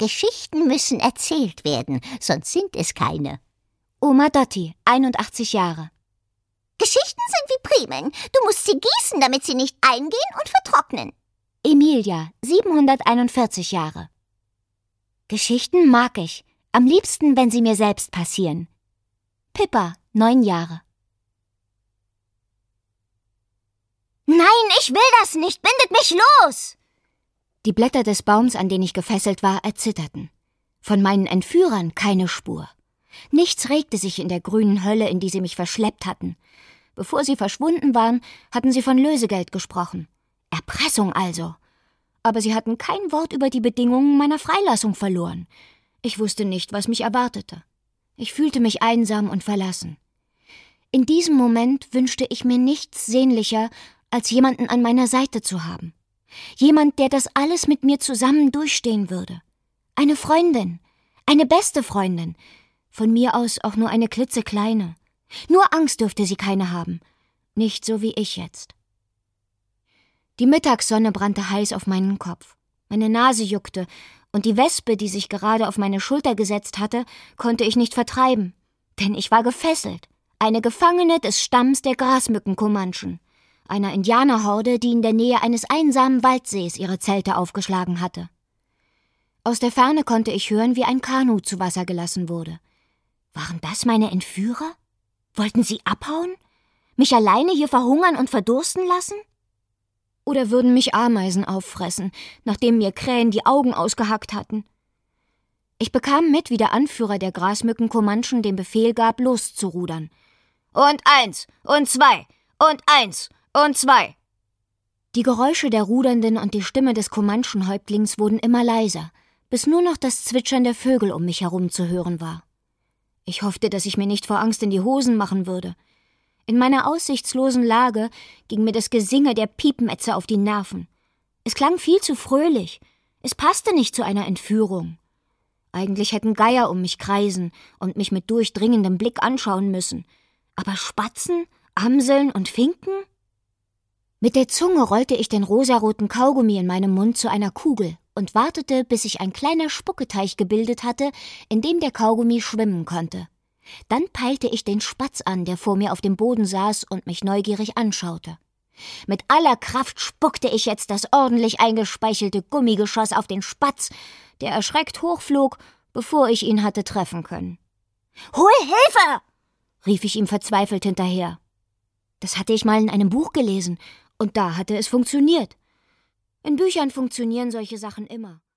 Geschichten müssen erzählt werden, sonst sind es keine. Oma Dotti, 81 Jahre. Geschichten sind wie Primeln. Du musst sie gießen, damit sie nicht eingehen und vertrocknen. Emilia, 741 Jahre. Geschichten mag ich. Am liebsten, wenn sie mir selbst passieren. Pippa, 9 Jahre. Nein, ich will das nicht. Bindet mich los! Die Blätter des Baums, an den ich gefesselt war, erzitterten. Von meinen Entführern keine Spur. Nichts regte sich in der grünen Hölle, in die sie mich verschleppt hatten. Bevor sie verschwunden waren, hatten sie von Lösegeld gesprochen. Erpressung also. Aber sie hatten kein Wort über die Bedingungen meiner Freilassung verloren. Ich wusste nicht, was mich erwartete. Ich fühlte mich einsam und verlassen. In diesem Moment wünschte ich mir nichts sehnlicher, als jemanden an meiner Seite zu haben. Jemand, der das alles mit mir zusammen durchstehen würde. Eine Freundin, eine beste Freundin. Von mir aus auch nur eine klitzekleine. Nur Angst dürfte sie keine haben. Nicht so wie ich jetzt. Die Mittagssonne brannte heiß auf meinen Kopf. Meine Nase juckte und die Wespe, die sich gerade auf meine Schulter gesetzt hatte, konnte ich nicht vertreiben. Denn ich war gefesselt. Eine Gefangene des Stamms der Grasmücken-Comanchen. Einer Indianerhorde, die in der Nähe eines einsamen Waldsees ihre Zelte aufgeschlagen hatte. Aus der Ferne konnte ich hören, wie ein Kanu zu Wasser gelassen wurde. Waren das meine Entführer? Wollten sie abhauen? Mich alleine hier verhungern und verdursten lassen? Oder würden mich Ameisen auffressen, nachdem mir Krähen die Augen ausgehackt hatten? Ich bekam mit, wie der Anführer der Grasmücken-Comanchen den Befehl gab, loszurudern. Und 1 und 2 und 1 und 2. Die Geräusche der Rudernden und die Stimme des Comanchen-Häuptlings wurden immer leiser, bis nur noch das Zwitschern der Vögel um mich herum zu hören war. Ich hoffte, dass ich mir nicht vor Angst in die Hosen machen würde. In meiner aussichtslosen Lage ging mir das Gesinge der Piepenätze auf die Nerven. Es klang viel zu fröhlich. Es passte nicht zu einer Entführung. Eigentlich hätten Geier um mich kreisen und mich mit durchdringendem Blick anschauen müssen. Aber Spatzen, Amseln und Finken? Mit der Zunge rollte ich den rosaroten Kaugummi in meinem Mund zu einer Kugel und wartete, bis sich ein kleiner Spucketeich gebildet hatte, in dem der Kaugummi schwimmen konnte. Dann peilte ich den Spatz an, der vor mir auf dem Boden saß und mich neugierig anschaute. Mit aller Kraft spuckte ich jetzt das ordentlich eingespeichelte Gummigeschoss auf den Spatz, der erschreckt hochflog, bevor ich ihn hatte treffen können. »Hol Hilfe!« rief ich ihm verzweifelt hinterher. Das hatte ich mal in einem Buch gelesen, und da hatte es funktioniert. In Büchern funktionieren solche Sachen immer.